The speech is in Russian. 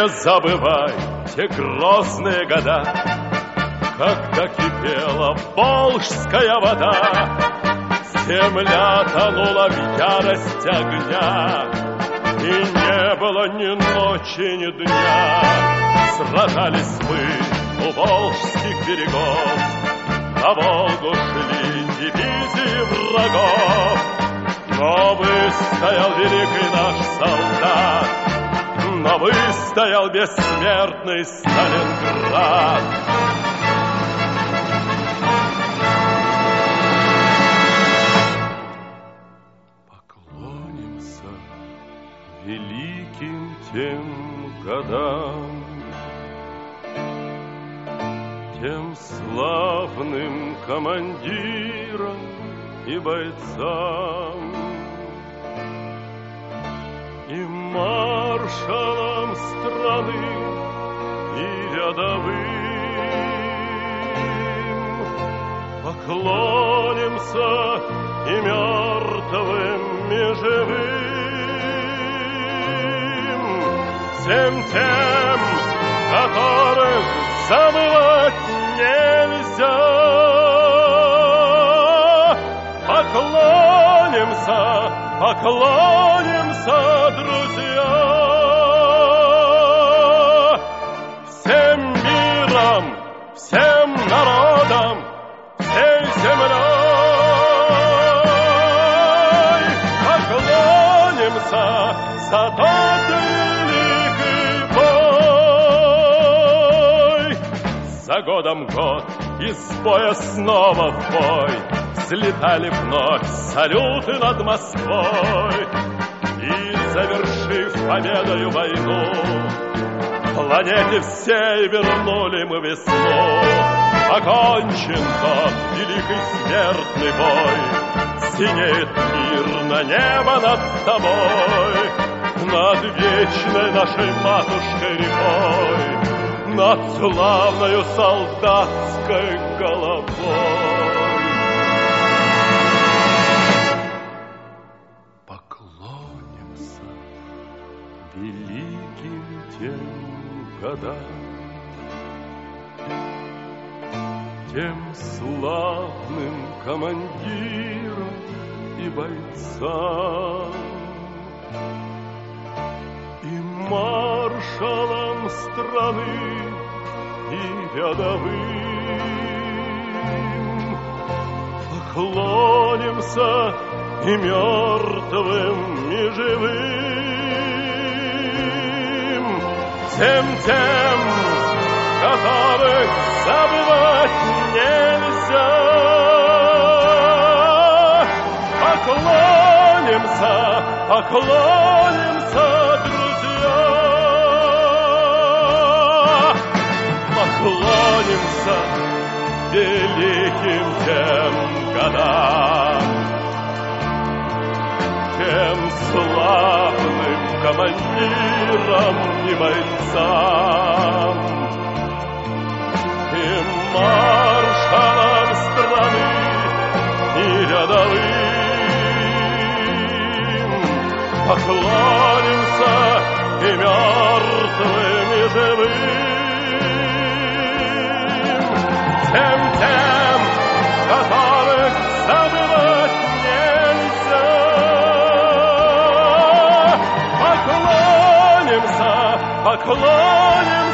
Не забывай те грозные года, когда кипела волжская вода, земля тонула в ярости огня, и не было ни ночи, ни дня. Сражались мы у волжских берегов, на Волгу шли дивизии врагов, но выстоял великий наш солдат, но выстоял бессмертный Сталинград. Поклонимся великим тем годам, тем славным командирам и бойцам, и маршалам страны, и рядовым. Поклонимся и мертвым, и живым, всем тем, которых забывать нельзя. Поклонимся, поклонимся, друзья, всем миром, всем народам, всей землей. Поклонимся за тот великий бой. За годом год, из боя снова в бой, взлетали вновь салюты над Москвой. И, завершив победою войну, планете всей вернули мы весну. Окончен тот великий смертный бой, синеет мирно небо над тобой, над вечной нашей матушкой рекой, над славною солдатской головой. Поклонимся великим тем годам, тем славным командирам и бойцам, и маршалам страны, и рядовым. Поклонимся и мертвым, и живым, всем тем, которых забывать нельзя. Поклонимся, поклонимся, друзья, поклонимся великим тем годам, тем славным командирам и бойцам, и маршалам страны, и рядовым. Поклонимся и мертвым, и живым, всем тем, которых забывать нельзя. Поклонимся, поклонимся